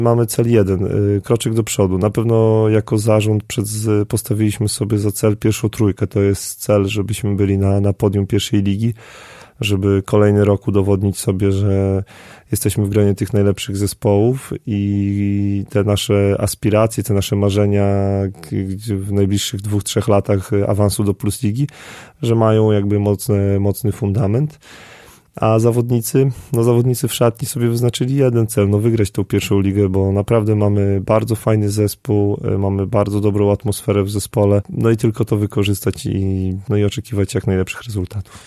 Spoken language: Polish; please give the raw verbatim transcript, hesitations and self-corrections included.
Mamy cel jeden, kroczek do przodu. Na pewno jako zarząd przed, postawiliśmy sobie za cel pierwszą trójkę. To jest cel, żebyśmy byli na, na podium pierwszej ligi, żeby kolejny rok udowodnić sobie, że jesteśmy w gronie tych najlepszych zespołów i te nasze aspiracje, te nasze marzenia w najbliższych dwóch, trzech latach awansu do Plus Ligi, że mają jakby mocny, mocny fundament. A zawodnicy, no zawodnicy w szatni sobie wyznaczyli jeden cel, no wygrać tą pierwszą ligę, bo naprawdę mamy bardzo fajny zespół, mamy bardzo dobrą atmosferę w zespole, no i tylko to wykorzystać i, no i oczekiwać jak najlepszych rezultatów.